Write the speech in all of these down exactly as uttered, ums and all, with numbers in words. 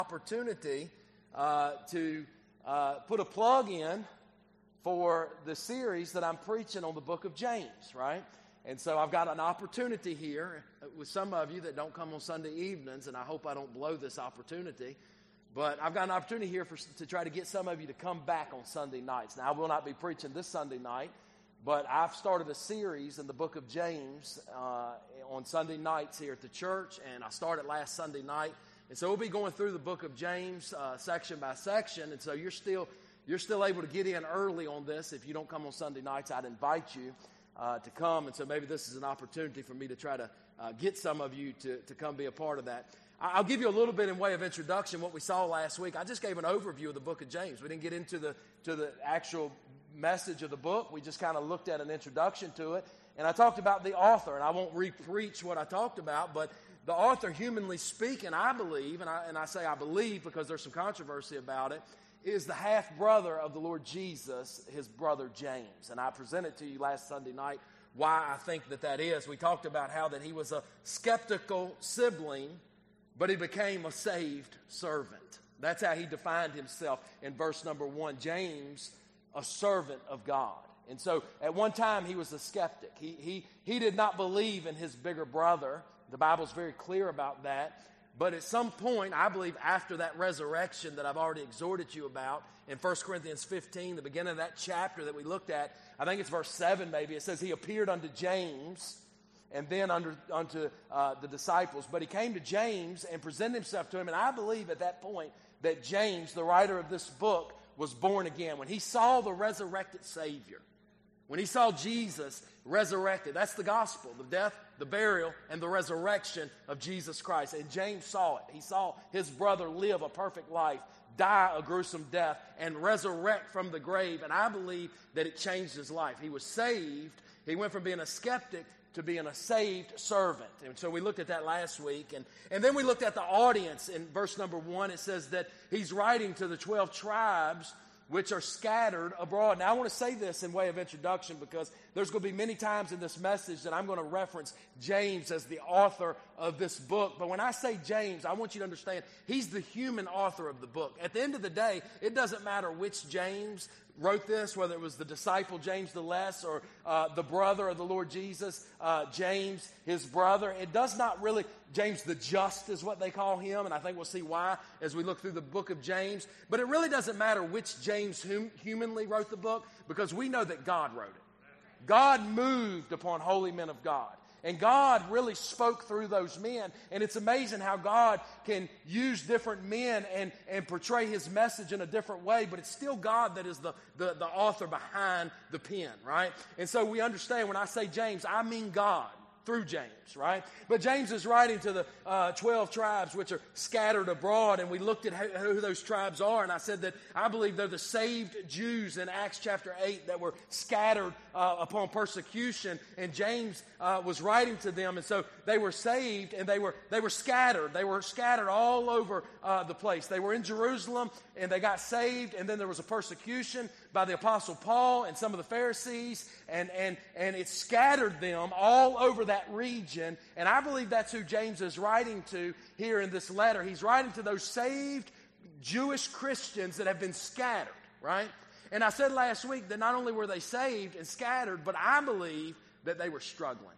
opportunity uh, to uh, put a plug in for the series that I'm preaching on the book of James, right? And so I've got an opportunity here with some of you that don't come on Sunday evenings, and I hope I don't blow this opportunity. But I've got an opportunity here for, to try to get some of you to come back on Sunday nights. Now, I will not be preaching this Sunday night, but I've started a series in the book of James uh, on Sunday nights here at the church, and I started last Sunday night. And so we'll be going through the book of James uh, section by section, and so you're still you're still able to get in early on this. If you don't come on Sunday nights, I'd invite you uh, to come, and so maybe this is an opportunity for me to try to uh, get some of you to, to come be a part of that. I'll give you a little bit in way of introduction what we saw last week. I just gave an overview of the book of James. We didn't get into the to the actual message of the book. We just kind of looked at an introduction to it. And I talked about the author, and I won't re-preach what I talked about, but the author, humanly speaking, I believe, and I, and I say I believe because there's some controversy about it, is the half-brother of the Lord Jesus, his brother James. And I presented to you last Sunday night why I think that that is. We talked about how that he was a skeptical sibling, but he became a saved servant. That's how he defined himself in verse number one. James, a servant of God. And so at one time he was a skeptic. He, he, he did not believe in his bigger brother. The Bible's very clear about that. But at some point, I believe after that resurrection that I've already exhorted you about, in First Corinthians fifteen, the beginning of that chapter that we looked at, I think it's verse seven maybe, it says he appeared unto James and then under, unto uh, the disciples. But he came to James and presented himself to him. And I believe at that point that James, the writer of this book, was born again. When he saw the resurrected Savior, when he saw Jesus resurrected, that's the gospel, the death, the burial, and the resurrection of Jesus Christ. And James saw it. He saw his brother live a perfect life, die a gruesome death, and resurrect from the grave. And I believe that it changed his life. He was saved. He went from being a skeptic to being a saved servant. And so we looked at that last week. And, and then we looked at the audience. In verse number one, it says that he's writing to the twelve tribes which are scattered abroad. Now, I want to say this in way of introduction because there's going to be many times in this message that I'm going to reference James as the author of this book. But when I say James, I want you to understand he's the human author of the book. At the end of the day, it doesn't matter which James wrote this, whether it was the disciple James the Less or uh, the brother of the Lord Jesus, uh, James, his brother. It does not really, James the Just is what they call him, and I think we'll see why as we look through the book of James. But it really doesn't matter which James hum- humanly wrote the book because we know that God wrote it. God moved upon holy men of God. And God really spoke through those men. And it's amazing how God can use different men and, and portray his message in a different way. But it's still God that is the, the, the author behind the pen, right? And so we understand when I say James, I mean God through James, right? But James is writing to the uh, twelve tribes which are scattered abroad, and we looked at who, who those tribes are, and I said that I believe they're the saved Jews in Acts chapter eight that were scattered uh, upon persecution, and James uh, was writing to them, and so they were saved, and they were they were scattered. They were scattered all over uh, the place. They were in Jerusalem, and they got saved, and then there was a persecution by the Apostle Paul and some of the Pharisees, and, and, and it scattered them all over that region. And I believe that's who James is writing to here in this letter. He's writing to those saved Jewish Christians that have been scattered, right? And I said last week that not only were they saved and scattered, but I believe that they were struggling.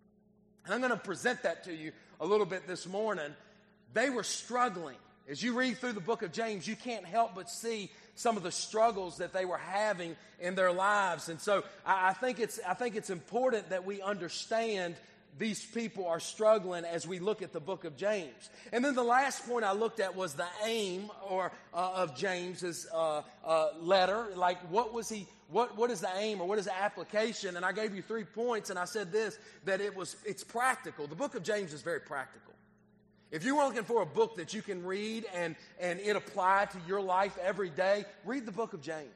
And I'm going to present that to you a little bit this morning. They were struggling. As you read through the book of James, you can't help but see some of the struggles that they were having in their lives. And so I, I think it's I think it's important that we understand these people are struggling as we look at the book of James. And then the last point I looked at was the aim or uh, of James's uh, uh, letter. Like, what was he? What what is the aim or what is the application? And I gave you three points, and I said this, that it was it's practical. The book of James is very practical. If you were looking for a book that you can read and, and it apply to your life every day, read the book of James.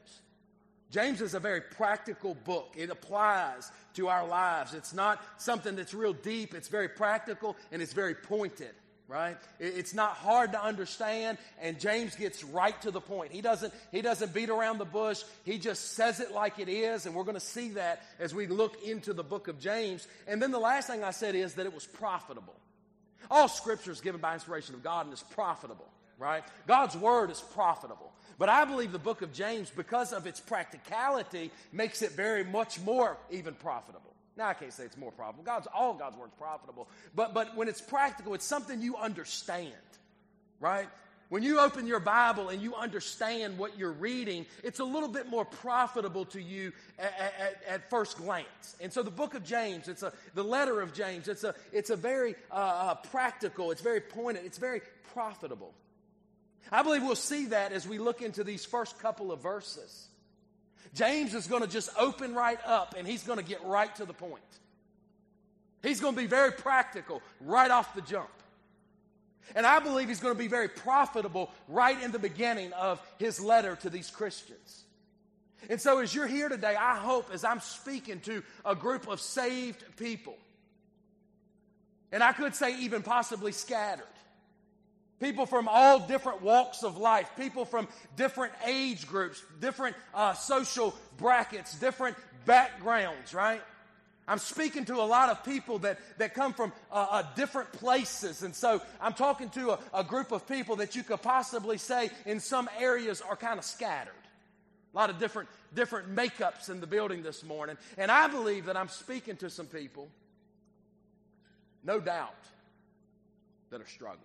James is a very practical book. It applies to our lives. It's not something that's real deep. It's very practical and it's very pointed, right? It's not hard to understand, and James gets right to the point. He doesn't, he doesn't beat around the bush. He just says it like it is, and we're going to see that as we look into the book of James. And then the last thing I said is that it was profitable. All Scripture is given by inspiration of God and is profitable, right? God's word is profitable. But I believe the book of James, because of its practicality, makes it very much more even profitable. Now, I can't say it's more profitable. God's, all God's word is profitable. But, but when it's practical, it's something you understand, right? When you open your Bible and you understand what you're reading, it's a little bit more profitable to you at, at, at first glance. And so the book of James, it's a, the letter of James, it's a, it's a very uh, uh, practical, it's very pointed, it's very profitable. I believe we'll see that as we look into these first couple of verses. James is going to just open right up and he's going to get right to the point. He's going to be very practical right off the jump. And I believe he's going to be very profitable right in the beginning of his letter to these Christians. And so as you're here today, I hope as I'm speaking to a group of saved people, and I could say even possibly scattered, people from all different walks of life, people from different age groups, different uh, social brackets, different backgrounds, right? I'm speaking to a lot of people that, that come from uh, uh, different places. And so I'm talking to a, a group of people that you could possibly say in some areas are kind of scattered. A lot of different, different makeups in the building this morning. And I believe that I'm speaking to some people, no doubt, that are struggling.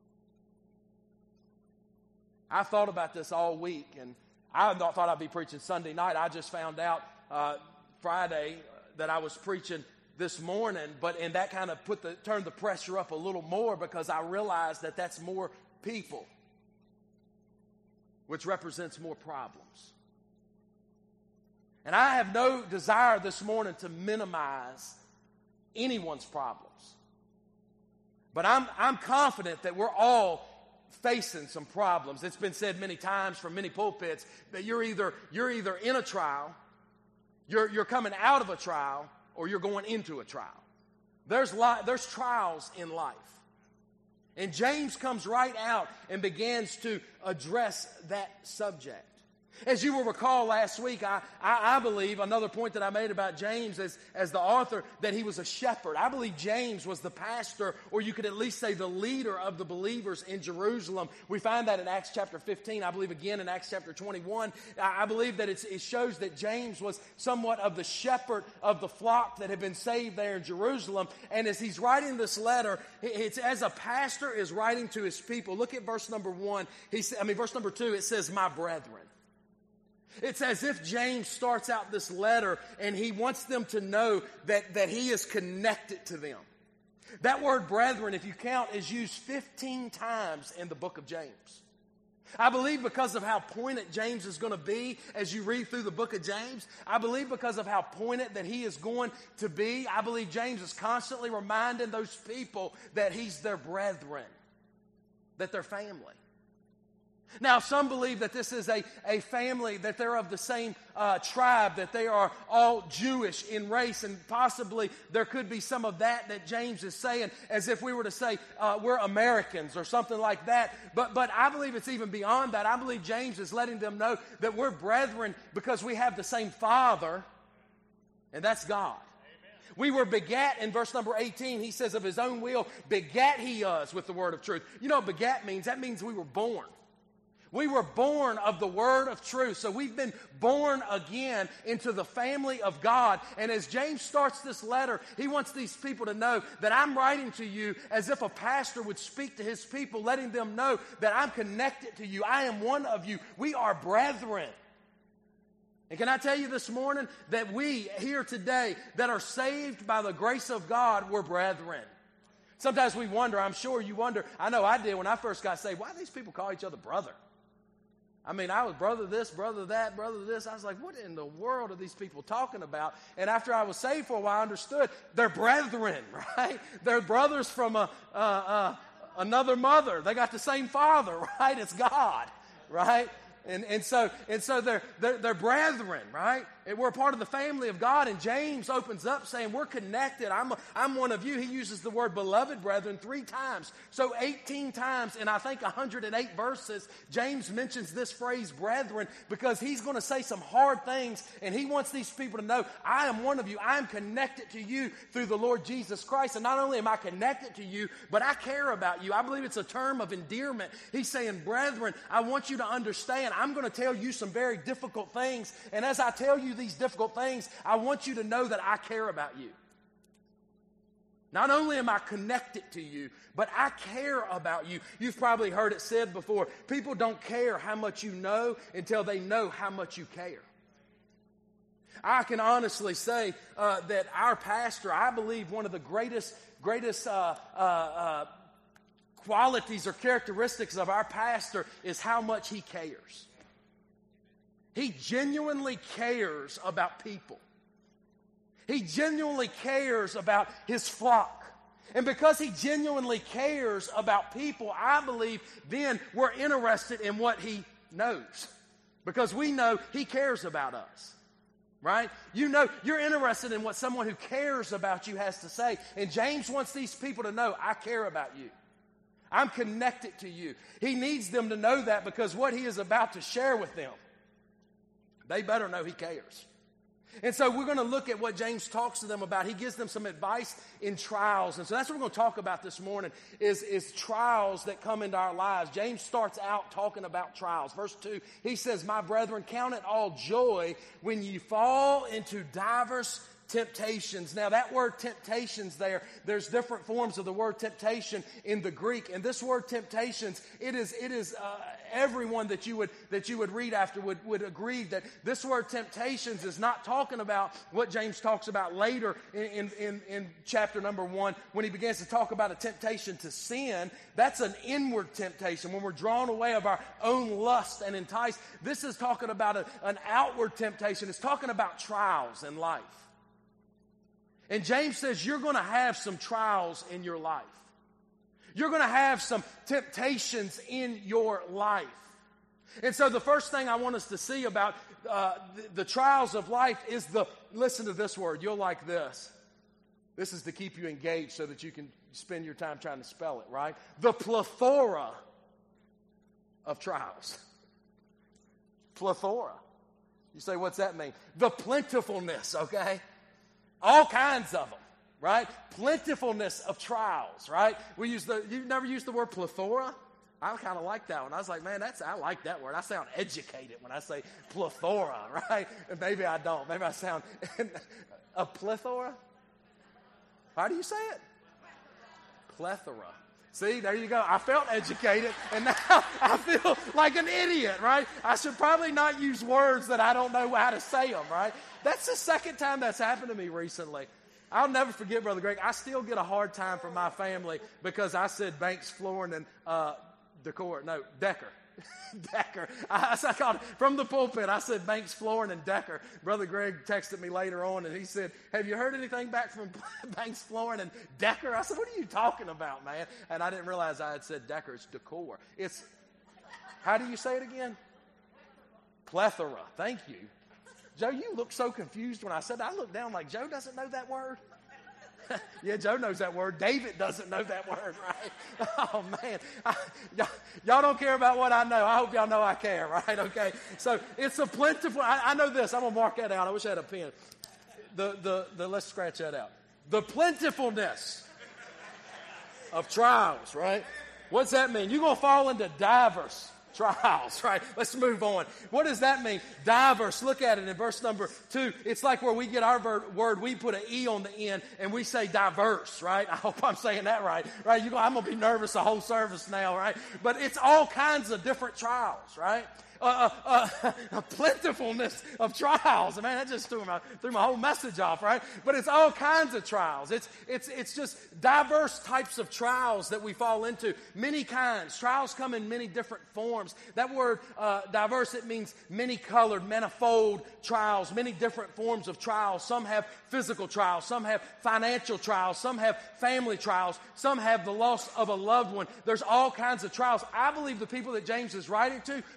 I thought about this all week, and I thought I'd be preaching Sunday night. I just found out uh, Friday that I was preaching this morning, but and that kind of put the turned the pressure up a little more because I realized that that's more people, which represents more problems. And I have no desire this morning to minimize anyone's problems, but I'm I'm confident that we're all facing some problems. It's been said many times from many pulpits that you're either you're either in a trial, You're, you're coming out of a trial, or you're going into a trial. There's, li- there's trials in life. And James comes right out and begins to address that subject. As you will recall last week, I, I, I believe, another point that I made about James as, as the author, that he was a shepherd. I believe James was the pastor, or you could at least say the leader of the believers in Jerusalem. We find that in Acts chapter fifteen. I believe again in Acts chapter twenty-one. I, I believe that it's, it shows that James was somewhat of the shepherd of the flock that had been saved there in Jerusalem. And as he's writing this letter, it's as a pastor is writing to his people. Look at verse number one. He, I mean, verse number two, it says, "My brethren." It's as if James starts out this letter and he wants them to know that, that he is connected to them. That word brethren, if you count, is used fifteen times in the book of James. I believe because of how pointed James is going to be as you read through the book of James. I believe because of how pointed that he is going to be. I believe James is constantly reminding those people that he's their brethren, that they're family. Now, some believe that this is a, a family, that they're of the same uh, tribe, that they are all Jewish in race, and possibly there could be some of that that James is saying, as if we were to say uh, we're Americans or something like that. But, but I believe it's even beyond that. I believe James is letting them know that we're brethren because we have the same Father, and that's God. We were begat, in verse number eighteen, he says, of his own will, begat he us with the word of truth. You know what begat means? That means we were born. We were born of the word of truth. So we've been born again into the family of God. And as James starts this letter, he wants these people to know that I'm writing to you as if a pastor would speak to his people, letting them know that I'm connected to you. I am one of you. We are brethren. And can I tell you this morning that we here today that are saved by the grace of God, we're brethren. Sometimes we wonder, I'm sure you wonder, I know I did when I first got saved, why do these people call each other brother? I mean, I was brother this, brother that, brother this. I was like, what in the world are these people talking about? And after I was saved for a while, I understood they're brethren, right? They're brothers from a, uh, uh, another mother. They got the same father, right? It's God, right? And, and so, and so they're, they're, they're brethren, right? And we're a part of the family of God. And James opens up saying, we're connected. I'm, a, I'm one of you. He uses the word beloved brethren three times. So eighteen times in I think one hundred eight verses, James mentions this phrase brethren because he's going to say some hard things. And he wants these people to know, I am one of you. I am connected to you through the Lord Jesus Christ. And not only am I connected to you, but I care about you. I believe it's a term of endearment. He's saying, brethren, I want you to understand. I'm going to tell you some very difficult things. And as I tell you these difficult things, I want you to know that I care about you. Not only am I connected to you, but I care about you. You've probably heard it said before, people don't care how much you know until they know how much you care. I can honestly say uh, that our pastor, I believe one of the greatest, greatest uh, uh, uh, qualities or characteristics of our pastor is how much he cares. He genuinely cares about people. He genuinely cares about his flock. And because he genuinely cares about people, I believe then we're interested in what he knows. Because we know he cares about us. Right? You know, you're interested in what someone who cares about you has to say. And James wants these people to know, I care about you. I'm connected to you. He needs them to know that because what he is about to share with them, they better know he cares. And so we're going to look at what James talks to them about. He gives them some advice in trials. And so that's what we're going to talk about this morning is, is trials that come into our lives. James starts out talking about trials. Verse two, he says, my brethren, count it all joy when you fall into diverse temptations. Now that word temptations there, there's different forms of the word temptation in the Greek. And this word temptations, it is, it is, uh, everyone that you would, that you would read after would, would agree that this word temptations is not talking about what James talks about later in, in, in chapter number one when he begins to talk about a temptation to sin. That's an inward temptation when we're drawn away of our own lust and enticed. This is talking about a, an outward temptation. It's talking about trials in life. And James says you're going to have some trials in your life. You're going to have some temptations in your life. And so the first thing I want us to see about uh, the, the trials of life is the, listen to this word, you'll like this. This is to keep you engaged so that you can spend your time trying to spell it, right? The plethora of trials. Plethora. You say, what's that mean? The plentifulness, okay? All kinds of them, right? Plentifulness of trials, right? We use the, you've never used the word plethora? I kind of like that one. I was like, man, that's I like that word. I sound educated when I say plethora, right? And maybe I don't. Maybe I sound a plethora. How do you say it? Plethora. See, there you go. I felt educated, and now I feel like an idiot, right? I should probably not use words that I don't know how to say them, right? That's the second time that's happened to me recently. I'll never forget, Brother Greg. I still get a hard time from my family because I said Banks Flooring and uh, Decor. No, Decker. Decker. I, I called it, from the pulpit, I said Banks Flooring and Decker. Brother Greg texted me later on, and he said, have you heard anything back from Banks Flooring and Decker? I said, what are you talking about, man? And I didn't realize I had said Decker. It's Decor. It's, how do you say it again? Plethora. Thank you. Joe, you look so confused when I said that. I looked down like, Joe doesn't know that word? Yeah, Joe knows that word. David doesn't know that word, right? Oh, man. I, y'all, y'all don't care about what I know. I hope y'all know I care, right? Okay. So it's a plentiful. I, I know this. I'm going to mark that out. I wish I had a pen. The, the, the, let's scratch that out. The plentifulness of trials, right? What's that mean? You're going to fall into diverse trials, right? Let's move on. What does that mean? Diverse. Look at it in verse number two. It's like where we get our ver- word, we put an E on the end and we say diverse, right? I hope I'm saying that right, right? You go, I'm going to be nervous the whole service now, right? But it's all kinds of different trials, right? Uh, uh, uh, a plentifulness of trials. Man, that just threw my, threw my whole message off, right? But it's all kinds of trials. It's, it's, it's just diverse types of trials that we fall into. Many kinds. Trials come in many different forms. That word uh, diverse, it means many colored, manifold trials, many different forms of trials. Some have physical trials. Some have financial trials. Some have family trials. Some have the loss of a loved one. There's all kinds of trials. I believe the people that James is writing to possibly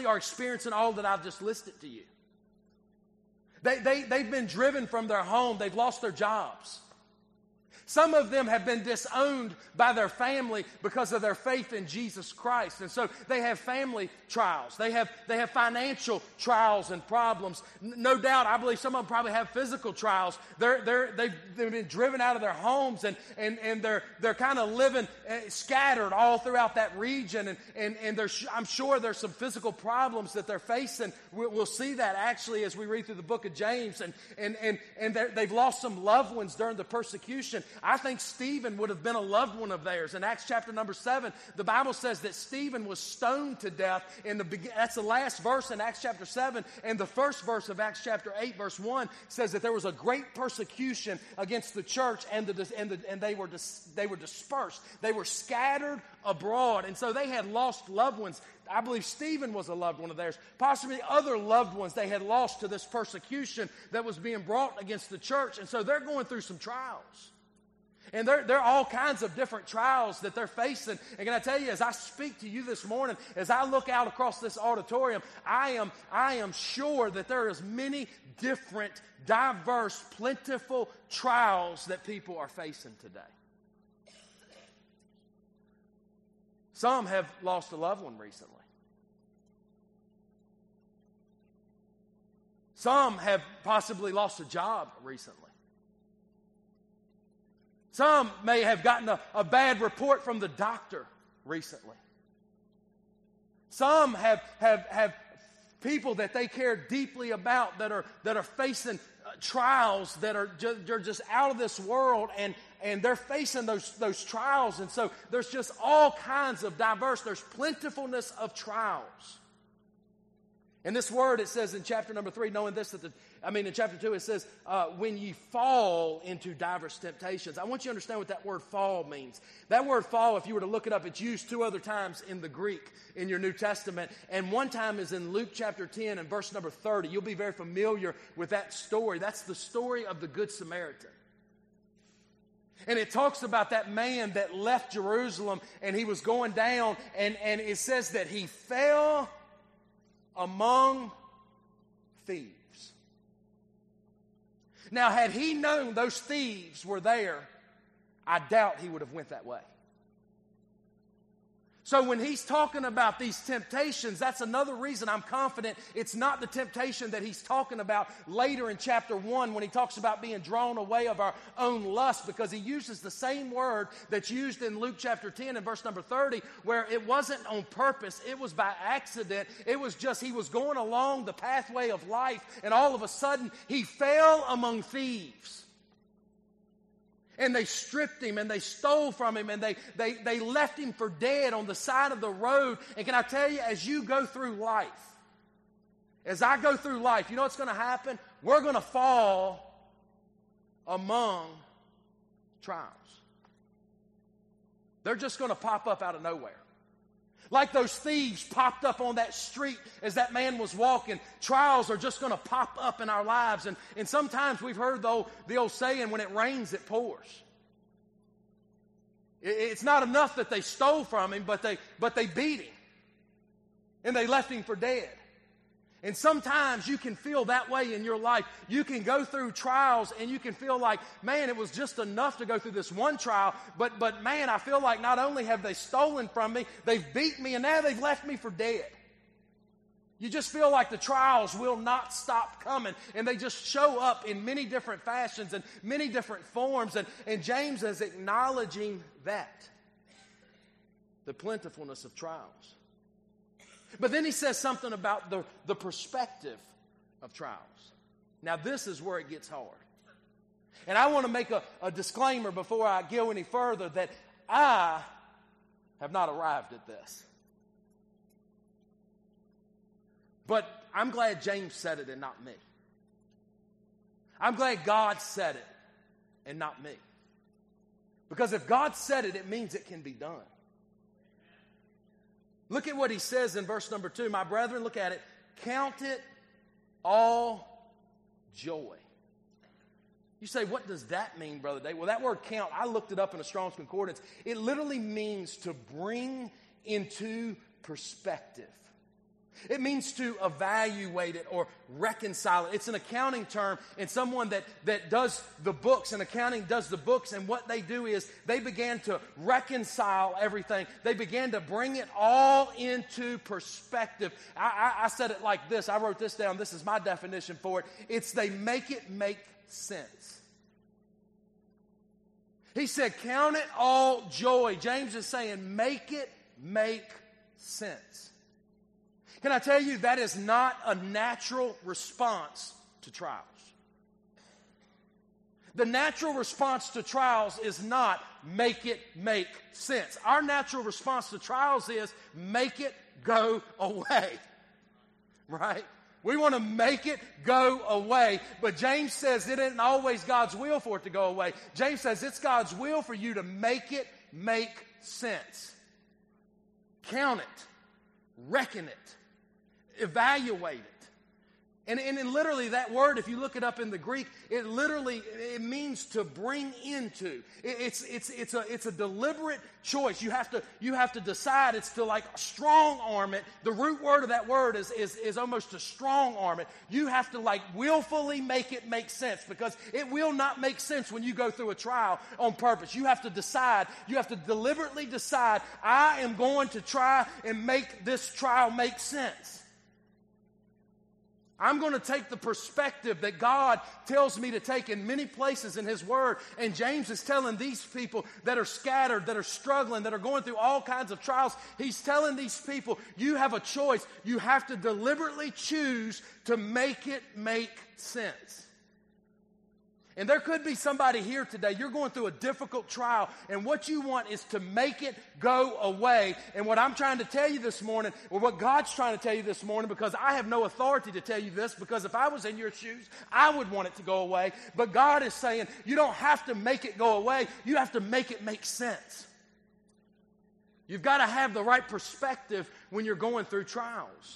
possibly are experiencing all that I've just listed to you. They, they, they've been driven from their home. They've lost their jobs. Some of them have been disowned by their family because of their faith in Jesus Christ. And so they have family trials. They have, they have financial trials and problems. No doubt, I believe some of them probably have physical trials. They're, they're, they've, they've been driven out of their homes, and, and, and they're, they're kind of living uh, scattered all throughout that region. And, and, and there's, I'm sure there's some physical problems that they're facing. We'll, we'll see that actually as we read through the book of James. And, and, and, and they've lost some loved ones during the persecution. I think Stephen would have been a loved one of theirs. In Acts chapter number seven, the Bible says that Stephen was stoned to death. In the be- that's the last verse in Acts chapter seven. And the first verse of Acts chapter eight, verse one, says that there was a great persecution against the church, and, the, and, the, and they, were dis- they were dispersed. They were scattered abroad. And so they had lost loved ones. I believe Stephen was a loved one of theirs. Possibly other loved ones they had lost to this persecution that was being brought against the church. And so they're going through some trials. And there, there are all kinds of different trials that they're facing. And can I tell you, as I speak to you this morning, as I look out across this auditorium, I am, I am sure that there is many different, diverse, plentiful trials that people are facing today. Some have lost a loved one recently. Some have possibly lost a job recently. Some may have gotten a, a bad report from the doctor recently. Some have, have, have people that they care deeply about that are, that are facing uh, trials that are ju- they're just out of this world, and, and they're facing those, those trials. And so there's just all kinds of diverse, there's plentifulness of trials. And this word, it says in chapter number three, knowing this, that the, I mean in chapter two, it says, uh, when ye fall into diverse temptations. I want you to understand what that word fall means. That word fall, if you were to look it up, it's used two other times in the Greek in your New Testament. And one time is in Luke chapter ten and verse number thirty. You'll be very familiar with that story. That's the story of the Good Samaritan. And it talks about that man that left Jerusalem and he was going down, and, and it says that he fell among thieves. Now, had he known those thieves were there, I doubt he would have went that way. So when he's talking about these temptations, that's another reason I'm confident it's not the temptation that he's talking about later in chapter one when he talks about being drawn away of our own lust, because he uses the same word that's used in Luke chapter ten and verse number thirty, where it wasn't on purpose, it was by accident. It was just he was going along the pathway of life, and all of a sudden he fell among thieves. And they stripped him, and they stole from him, and they, they, they left him for dead on the side of the road. And can I tell you, as you go through life, as I go through life, you know what's going to happen? We're going to fall among trials. They're just going to pop up out of nowhere. Like those thieves popped up on that street as that man was walking. Trials are just going to pop up in our lives. And, and sometimes we've heard the old, the old saying, when it rains, it pours. It, it's not enough that they stole from him, but they, but they beat him. And they left him for dead. And sometimes you can feel that way in your life. You can go through trials and you can feel like, man, it was just enough to go through this one trial. But, but man, I feel like not only have they stolen from me, they've beat me, and now they've left me for dead. You just feel like the trials will not stop coming. And they just show up in many different fashions and many different forms. And, and James is acknowledging that. The plentifulness of trials. But then he says something about the, the perspective of trials. Now, this is where it gets hard. And I want to make a, a disclaimer before I go any further that I have not arrived at this. But I'm glad James said it and not me. I'm glad God said it and not me. Because if God said it, it means it can be done. Look at what he says in verse number two. My brethren, look at it. Count it all joy. You say, what does that mean, Brother Dave? Well, that word count, I looked it up in a Strong's Concordance. It literally means to bring into perspective. It means to evaluate it or reconcile it. It's an accounting term, and someone that, that does the books, and accounting does the books, and what they do is they began to reconcile everything. They began to bring it all into perspective. I, I, I said it like this. I wrote this down. This is my definition for it. It's they make it make sense. He said, count it all joy. James is saying, make it make sense. Can I tell you, that is not a natural response to trials. The natural response to trials is not make it make sense. Our natural response to trials is make it go away. Right? We want to make it go away. But James says it isn't always God's will for it to go away. James says it's God's will for you to make it make sense. Count it. Reckon it. Evaluate it. And, and, and literally that word, if you look it up in the Greek, it literally, it means to bring into. It, it's, it's, it's, a, it's a deliberate choice. You have to, you have to decide. It's to like strong arm it. The root word of that word is, is, is almost to strong arm it. You have to like willfully make it make sense, because it will not make sense when you go through a trial on purpose. You have to decide. You have to deliberately decide, I am going to try and make this trial make sense. I'm going to take the perspective that God tells me to take in many places in His Word. And James is telling these people that are scattered, that are struggling, that are going through all kinds of trials, he's telling these people, you have a choice. You have to deliberately choose to make it make sense. And there could be somebody here today, you're going through a difficult trial, and what you want is to make it go away. And what I'm trying to tell you this morning, or what God's trying to tell you this morning, because I have no authority to tell you this, because if I was in your shoes, I would want it to go away. But God is saying, you don't have to make it go away, you have to make it make sense. You've got to have the right perspective when you're going through trials.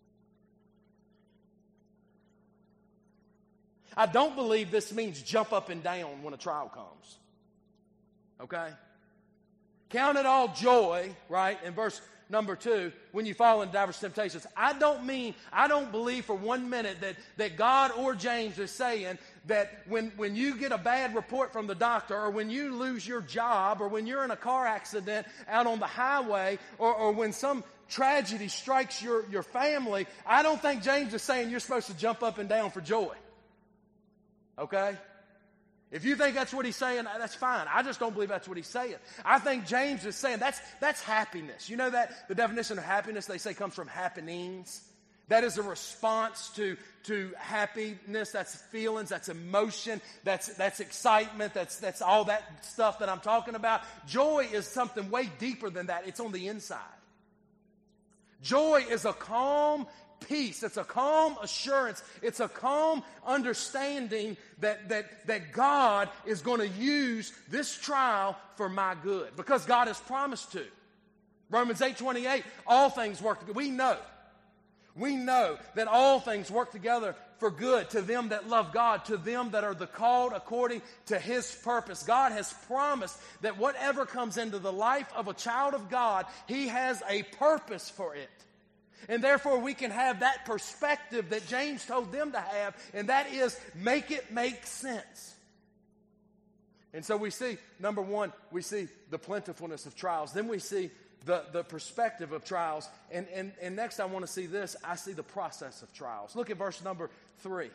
I don't believe this means jump up and down when a trial comes. Okay? Count it all joy, right? In verse number two, when you fall into diverse temptations. I don't mean, I don't believe for one minute that, that God or James is saying that when, when you get a bad report from the doctor, or when you lose your job, or when you're in a car accident out on the highway, or, or when some tragedy strikes your, your family, I don't think James is saying you're supposed to jump up and down for joy. Okay? If you think that's what he's saying, that's fine. I just don't believe that's what he's saying. I think James is saying that's that's happiness. You know that the definition of happiness, they say, comes from happenings. That is a response to, to happiness. That's feelings, that's emotion, that's that's excitement, that's that's all that stuff that I'm talking about. Joy is something way deeper than that. It's on the inside. Joy is a calm peace. It's a calm assurance. It's a calm understanding that, that, that God is going to use this trial for my good, because God has promised to. Romans eight twenty-eight, all things work together. We know. We know that all things work together for good to them that love God, to them that are the called according to His purpose. God has promised that whatever comes into the life of a child of God, He has a purpose for it. And therefore we can have that perspective that James told them to have, and that is make it make sense. And so we see, number one, we see the plentifulness of trials. Then we see the, the perspective of trials. And, and, and next I want to see this. I see the process of trials. Look at verse number three.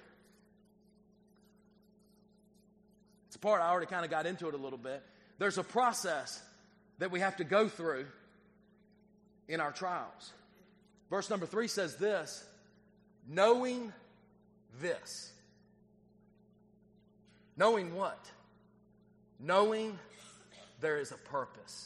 It's a part I already kind of got into it a little bit. There's a process that we have to go through in our trials. Verse number three says this, knowing this. Knowing what? Knowing there is a purpose.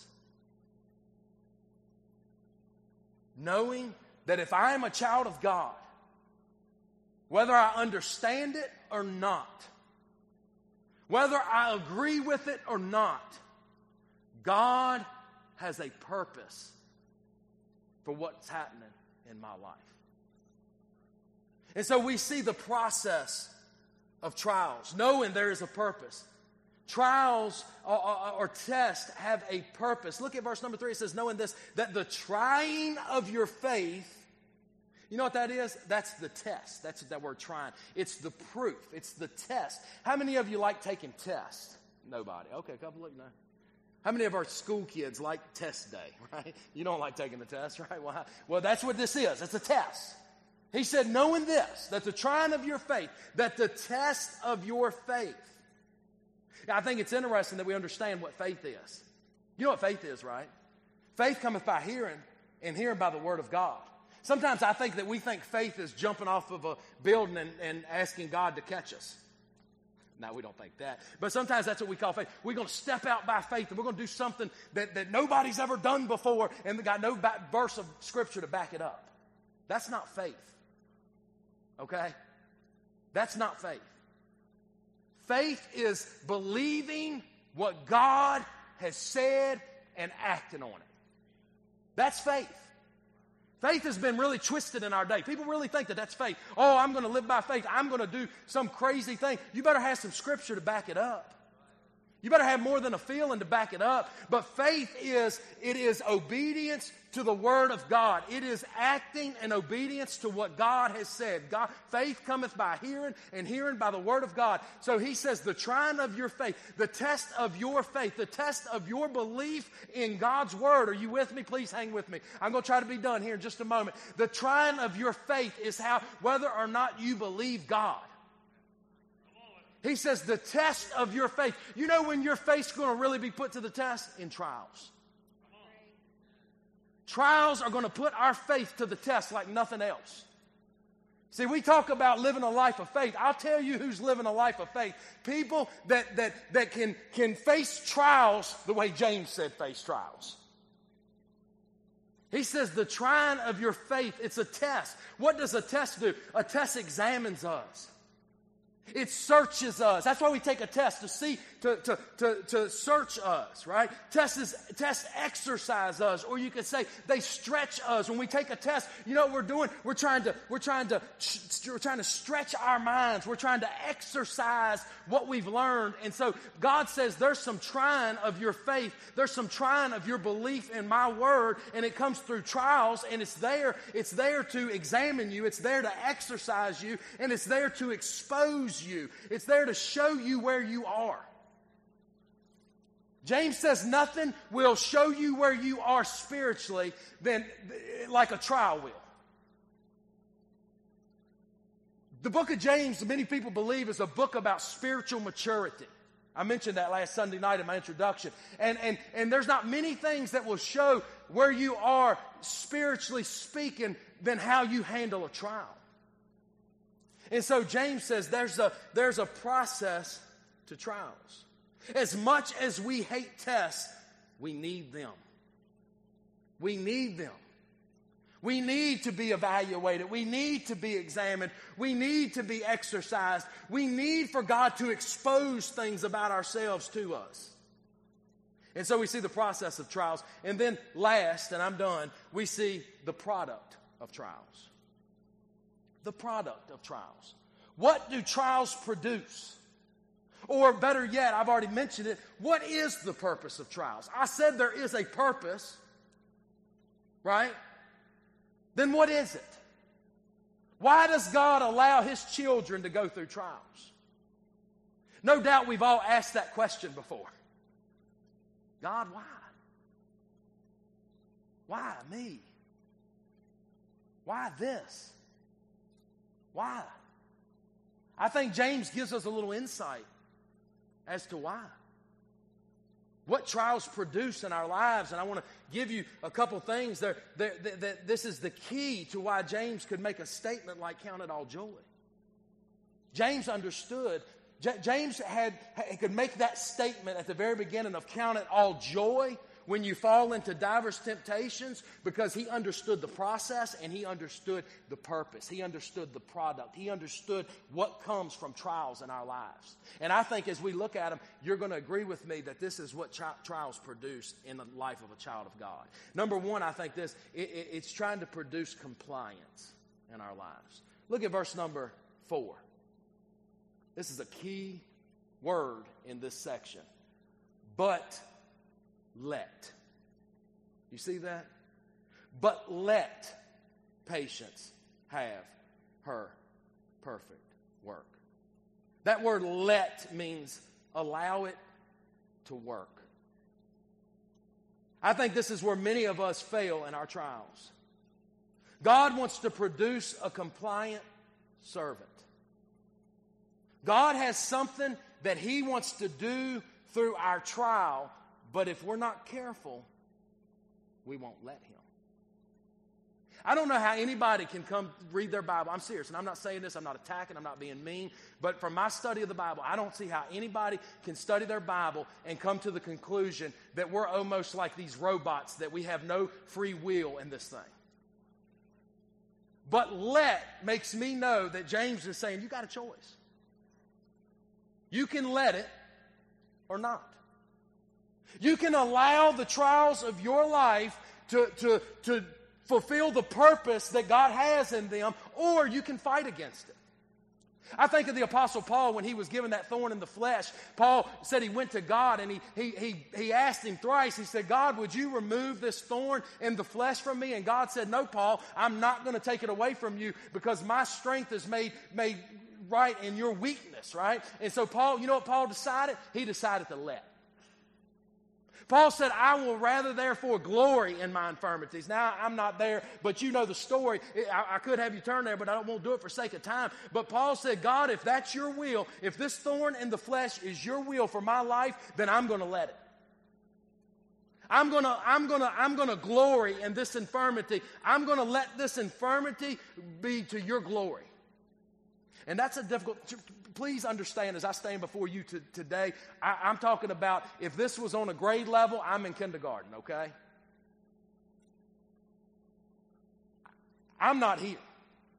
Knowing that if I am a child of God, whether I understand it or not, whether I agree with it or not, God has a purpose for what's happening in my life. And so we see the process of trials, knowing there is a purpose. Trials or, or, or tests have a purpose. Look at verse number three. It says, knowing this, that the trying of your faith You know what that is? That's the test. That's that word trying. It's the proof. It's the test. How many of you like taking tests? Nobody. Okay, a couple look now. How many of our school kids like test day, right? You don't like taking the test, right? Well, well, that's what this is. It's a test. He said, knowing this, that the trying of your faith, that the test of your faith. Now, I think it's interesting that we understand what faith is. You know what faith is, right? Faith cometh by hearing, and hearing by the word of God. Sometimes I think that we think faith is jumping off of a building and, and asking God to catch us. No, we don't think that. But sometimes that's what we call faith. We're going to step out by faith, and we're going to do something that, that nobody's ever done before, and we got no back, verse of Scripture to back it up. That's not faith. Okay? That's not faith. Faith is believing what God has said and acting on it. That's faith. Faith has been really twisted in our day. People really think that that's faith. Oh, I'm going to live by faith. I'm going to do some crazy thing. You better have some Scripture to back it up. You better have more than a feeling to back it up. But faith is, it is obedience to the Word of God. It is acting in obedience to what God has said. God, faith cometh by hearing, and hearing by the Word of God. So he says the trying of your faith, the test of your faith, the test of your belief in God's Word. Are you with me? Please hang with me. I'm going to try to be done here in just a moment. The trying of your faith is how, whether or not you believe God. He says the test of your faith. You know when your faith's going to really be put to the test? In trials. Trials are going to put our faith to the test like nothing else. See, we talk about living a life of faith. I'll tell you who's living a life of faith. People that, that, that can, can face trials the way James said face trials. He says the trying of your faith, it's a test. What does a test do? A test examines us. It searches us. That's why we take a test, to see, to, to, to, to search us, right? Tests, is, tests exercise us, or you could say they stretch us. When we take a test, you know what we're doing? We're trying to, we're trying to, we're trying to stretch our minds. We're trying to exercise what we've learned. And so God says there's some trying of your faith. There's some trying of your belief in my word, and it comes through trials, and it's there. It's there to examine you. It's there to exercise you, and it's there to expose you. It's there to show you where you are. James says nothing will show you where you are spiritually than like a trial will. The book of James, many people believe, is a book about spiritual maturity. I mentioned that last Sunday night in my introduction. And, and, and there's not many things that will show where you are spiritually speaking than how you handle a trial. And so James says there's a, there's a process to trials. As much as we hate tests, we need them. We need them. We need to be evaluated. We need to be examined. We need to be exercised. We need for God to expose things about ourselves to us. And so we see the process of trials. And then last, and I'm done, we see the product of trials. The product of trials. What do trials produce? Or better yet, I've already mentioned it, what is the purpose of trials? I said there is a purpose, right? Then what is it? Why does God allow His children to go through trials? No doubt we've all asked that question before. God, why? Why me? Why this? Why? I think James gives us a little insight as to why. What trials produce in our lives. And I want to give you a couple things. There, there, that this is the key to why James could make a statement like count it all joy. James understood. J- James had, could make that statement at the very beginning of count it all joy when you fall into diverse temptations, because he understood the process and he understood the purpose. He understood the product. He understood what comes from trials in our lives. And I think as we look at them, you're going to agree with me that this is what tri- trials produce in the life of a child of God. Number one, I think this, it, it, it's trying to produce compliance in our lives. Look at verse number four. This is a key word in this section. But let. You see that? But let patience have her perfect work. That word let means allow it to work. I think this is where many of us fail in our trials. God wants to produce a compliant servant. God has something that He wants to do through our trial, but if we're not careful, we won't let Him. I don't know how anybody can come read their Bible. I'm serious, and I'm not saying this, I'm not attacking, I'm not being mean, but from my study of the Bible, I don't see how anybody can study their Bible and come to the conclusion that we're almost like these robots, that we have no free will in this thing. But let makes me know that James is saying, you got a choice. You can let it or not. You can allow the trials of your life to, to, to fulfill the purpose that God has in them, or you can fight against it. I think of the Apostle Paul when he was given that thorn in the flesh. Paul said he went to God and he, he, he, he asked Him thrice. He said, God, would you remove this thorn in the flesh from me? And God said, no, Paul, I'm not going to take it away from you because my strength is made, made right in your weakness, right? And so Paul, you know what Paul decided? He decided to let. Paul said, I will rather therefore glory in my infirmities. Now, I'm not there, but you know the story. I, I could have you turn there, but I won't do it for sake of time. But Paul said, God, if that's your will, if this thorn in the flesh is your will for my life, then I'm going to let it. I'm going to I'm going to I'm going to glory in this infirmity. I'm going to let this infirmity be to your glory. And that's a difficult, please understand as I stand before you to, today, I, I'm talking about if this was on a grade level, I'm in kindergarten, okay? I'm not here.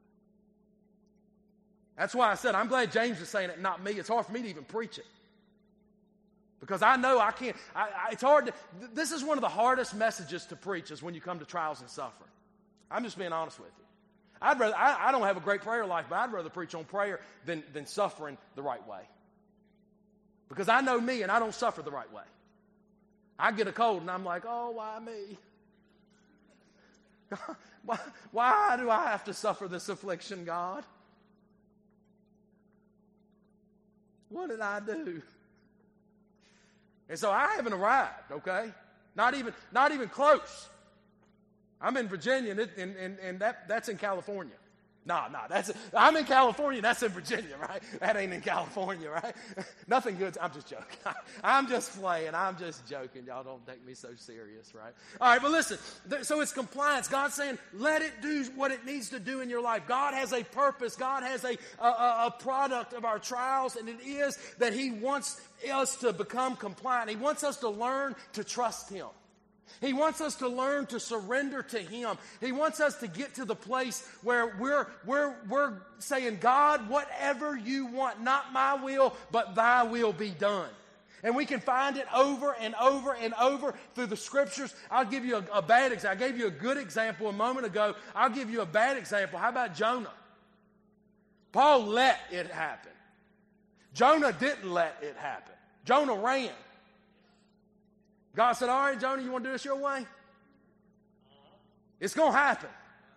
That's why I said I'm glad James is saying it, not me. It's hard for me to even preach it. Because I know I can't, I, I, it's hard to, this is one of the hardest messages to preach is when you come to trials and suffering. I'm just being honest with you. I'd rather, I, I don't have a great prayer life, but I'd rather preach on prayer than, than suffering the right way. Because I know me and I don't suffer the right way. I get a cold and I'm like, oh, why me? why, why do I have to suffer this affliction, God? What did I do? And so I haven't arrived, okay? Not even, not even close. I'm in Virginia, and, it, and, and, and that, that's in California. No, no, that's I'm in California, that's in Virginia, right? That ain't in California, right? Nothing good. I'm just joking. I'm just playing. I'm just joking. Y'all don't take me so serious, right? All right, but listen. So it's compliance. God's saying, let it do what it needs to do in your life. God has a purpose. God has a, a, a product of our trials, and it is that He wants us to become compliant. He wants us to learn to trust Him. He wants us to learn to surrender to Him. He wants us to get to the place where we're, we're, we're saying, God, whatever you want, not my will, but thy will be done. And we can find it over and over and over through the Scriptures. I'll give you a, a bad example. I gave you a good example a moment ago. I'll give you a bad example. How about Jonah? Paul let it happen. Jonah didn't let it happen. Jonah ran. God said, all right, Jonah, you want to do this your way? It's going to happen.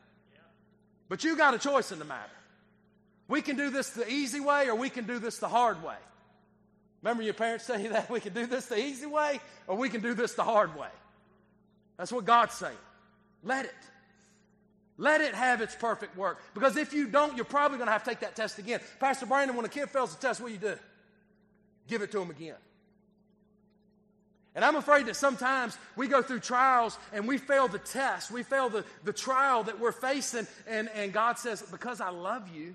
But you got a choice in the matter. We can do this the easy way or we can do this the hard way. Remember your parents tell you that? We can do this the easy way or we can do this the hard way. That's what God's saying. Let it. Let it have its perfect work. Because if you don't, you're probably going to have to take that test again. Pastor Brandon, when a kid fails the test, what do you do? Give it to him again. And I'm afraid that sometimes we go through trials and we fail the test. We fail the, the trial that we're facing. And, and God says, because I love you,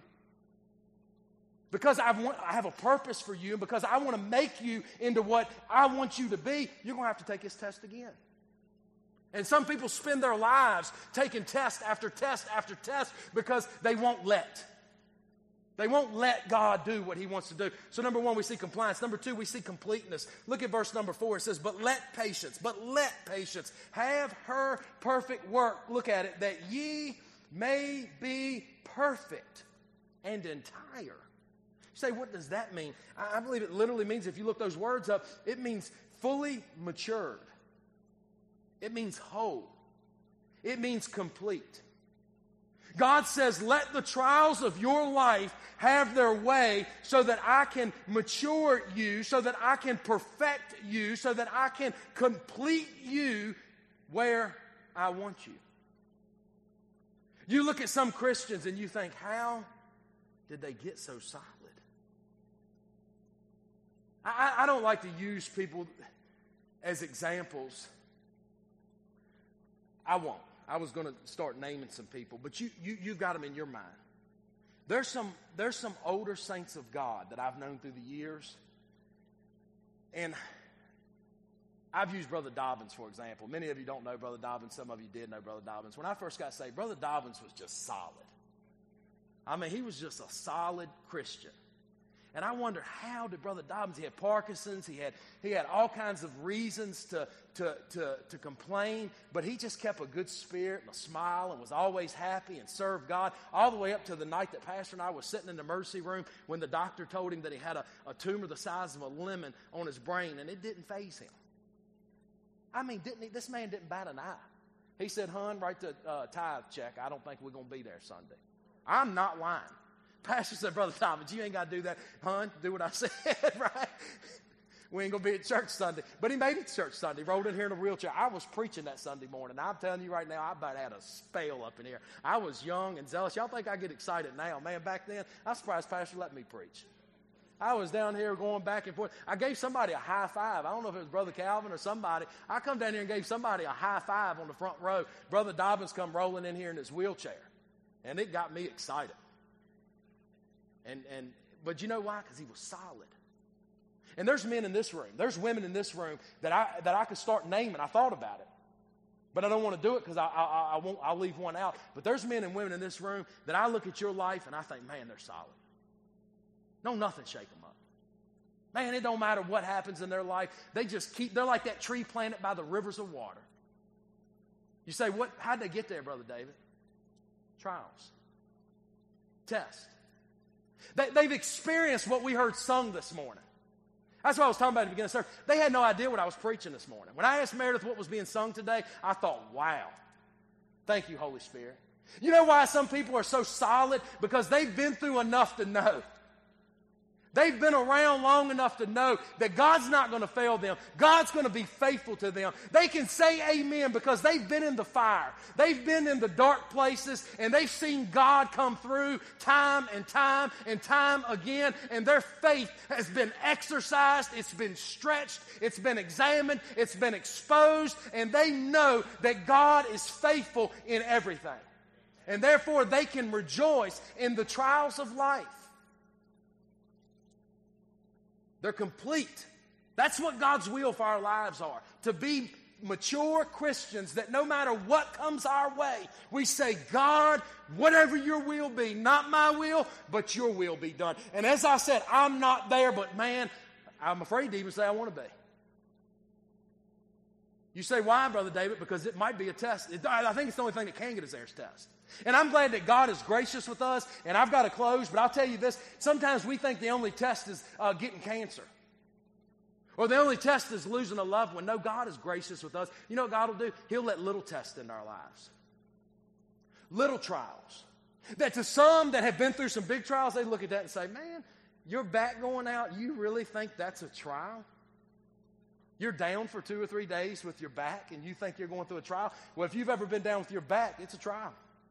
because I, want, I have a purpose for you, and because I want to make you into what I want you to be, you're going to have to take this test again. And some people spend their lives taking test after test after test because they won't let. They won't let God do what He wants to do. So number one, we see compliance. Number two, we see completeness. Look at verse number four. It says, but let patience, but let patience have her perfect work. Look at it, that ye may be perfect and entire. You say, what does that mean? I believe it literally means, if you look those words up, it means fully matured. It means whole. It means complete. God says, let the trials of your life have their way so that I can mature you, so that I can perfect you, so that I can complete you where I want you. You look at some Christians and you think, how did they get so solid? I, I don't like to use people as examples. I won't. I was going to start naming some people, but you, you, you've got them in your mind. There's some, there's some older saints of God that I've known through the years, and I've used Brother Dobbins, for example. Many of you don't know Brother Dobbins. Some of you did know Brother Dobbins. When I first got saved, Brother Dobbins was just solid. I mean, he was just a solid Christian. And I wonder, how did Brother Dobbins, he had Parkinson's, he had he had all kinds of reasons to, to, to, to complain, but he just kept a good spirit and a smile and was always happy and served God, all the way up to the night that Pastor and I were sitting in the emergency room when the doctor told him that he had a, a tumor the size of a lemon on his brain, and it didn't faze him. I mean, didn't he, this man didn't bat an eye. He said, "Hun, write the uh, tithe check. I don't think we're going to be there Sunday." I'm not lying. Pastor said, "Brother Thomas, you ain't got to do that. Hun, do what I said," right? We ain't going to be at church Sunday. But he made it to church Sunday, rolled in here in a wheelchair. I was preaching that Sunday morning. I'm telling you right now, I about had a spell up in here. I was young and zealous. Y'all think I get excited now. Man, back then, I'm surprised Pastor let me preach. I was down here going back and forth. I gave somebody a high five. I don't know if it was Brother Calvin or somebody. I come down here and gave somebody a high five on the front row. Brother Dobbins come rolling in here in his wheelchair. And it got me excited. And and but you know why? Because he was solid. And there's men in this room. There's women in this room that I that I could start naming. I thought about it, but I don't want to do it because I, I I won't. I'll leave one out. But there's men and women in this room that I look at your life and I think, man, they're solid. No, nothing shake them up. Man, it don't matter what happens in their life. They just keep. They're like that tree planted by the rivers of water. You say, what? How'd they get there, Brother David? Trials, tests. They, they've experienced what we heard sung this morning. That's what I was talking about at the beginning of the service. They had no idea what I was preaching this morning. When I asked Meredith what was being sung today, I thought, wow. Thank you, Holy Spirit. You know why some people are so solid? Because they've been through enough to know. They've been around long enough to know that God's not going to fail them. God's going to be faithful to them. They can say amen because they've been in the fire. They've been in the dark places, and they've seen God come through time and time and time again, and their faith has been exercised, it's been stretched, it's been examined, it's been exposed, and they know that God is faithful in everything. And therefore, they can rejoice in the trials of life. They're complete. That's what God's will for our lives are. To be mature Christians that no matter what comes our way, we say, God, whatever your will be, not my will, but your will be done. And as I said, I'm not there, but man, I'm afraid to even say I want to be. You say, why, Brother David? Because it might be a test. It, I think it's the only thing that can get us there is test. And I'm glad that God is gracious with us, and I've got to close, but I'll tell you this. Sometimes we think the only test is uh, getting cancer. Or the only test is losing a loved one. No, God is gracious with us. You know what God will do? He'll let little tests into our lives. Little trials. That to some that have been through some big trials, they look at that and say, man, your back going out, you really think that's a trial? You're down for two or three days with your back and you think you're going through a trial? Well, if you've ever been down with your back, it's a trial.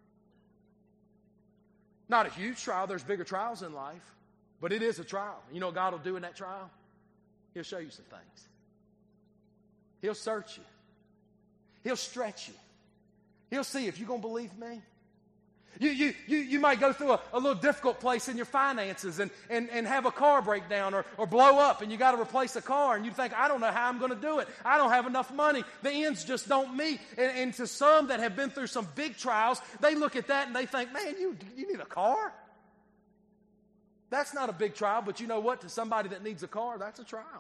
Not a huge trial. There's bigger trials in life. But it is a trial. You know what God will do in that trial? He'll show you some things. He'll search you. He'll stretch you. He'll see if you're going to believe me. You, you, you, you might go through a, a little difficult place in your finances and, and, and have a car break down or, or blow up and you got to replace a car and you think, I don't know how I'm going to do it. I don't have enough money. The ends just don't meet. And, and to some that have been through some big trials, they look at that and they think, man, you, you need a car? That's not a big trial, but you know what? To somebody that needs a car, that's a trial.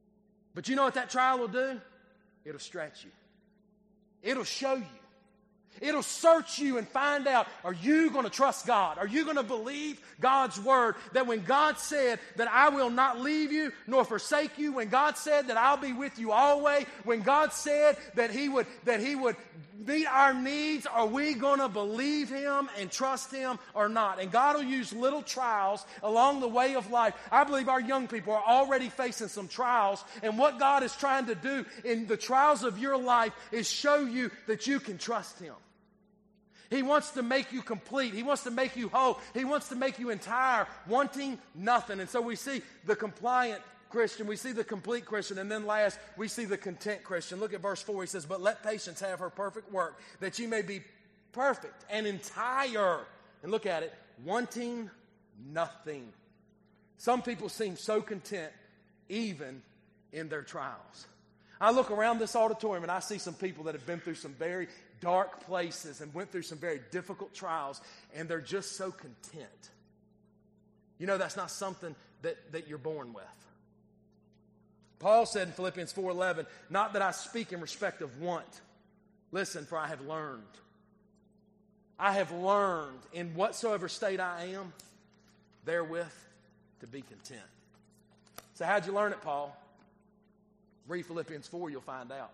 But you know what that trial will do? It'll stretch you. It'll show you. It'll search you and find out, are you going to trust God? Are you going to believe God's word? That when God said that I will not leave you nor forsake you, when God said that I'll be with you always, when God said that he would, that he would meet our needs, are we going to believe him and trust him or not? And God will use little trials along the way of life. I believe our young people are already facing some trials, and what God is trying to do in the trials of your life is show you that you can trust him. He wants to make you complete. He wants to make you whole. He wants to make you entire, wanting nothing. And so we see the compliant Christian, we see the complete Christian, and then last, we see the content Christian. Look at verse four. He says, but let patience have her perfect work, that you may be perfect and entire. And look at it, wanting nothing. Some people seem so content even in their trials. I look around this auditorium and I see some people that have been through some very dark places and went through some very difficult trials, and they're just so content. You know, that's not something that, that you're born with. Paul said in Philippians four eleven, not that I speak in respect of want. Listen, for I have learned. I have learned in whatsoever state I am, therewith to be content. So how'd you learn it, Paul? Read Philippians four, you'll find out.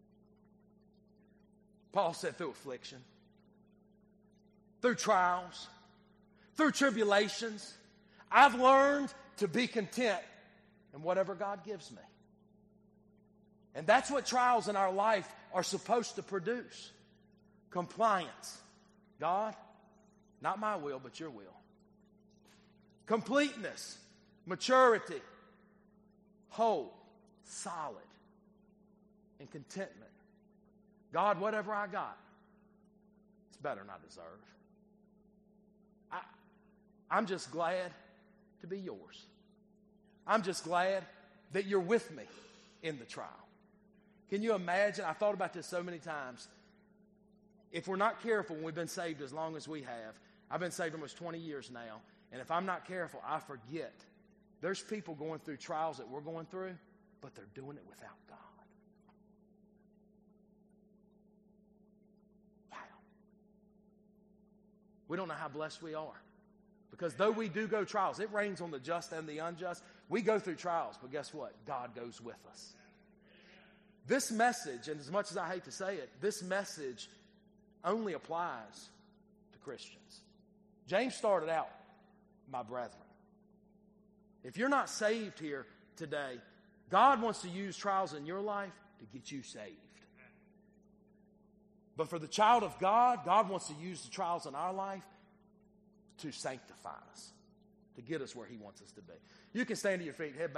Paul said through affliction, through trials, through tribulations, I've learned to be content in whatever God gives me. And that's what trials in our life are supposed to produce. Compliance. God, not my will, but your will. Completeness, maturity, whole, solid, and contentment. God, whatever I got, it's better than I deserve. I, I'm just glad to be yours. I'm just glad that you're with me in the trial. Can you imagine? I thought about this so many times. If we're not careful when we've been saved as long as we have, I've been saved almost twenty years now, and if I'm not careful, I forget. There's people going through trials that we're going through, but they're doing it without God. Wow. We don't know how blessed we are. Because though we do go trials, it rains on the just and the unjust. We go through trials, but guess what? God goes with us. This message, and as much as I hate to say it, this message only applies to Christians. James started out, my brethren. If you're not saved here today, God wants to use trials in your life to get you saved. But for the child of God, God wants to use the trials in our life to sanctify us, to get us where he wants us to be. You can stand to your feet, head back.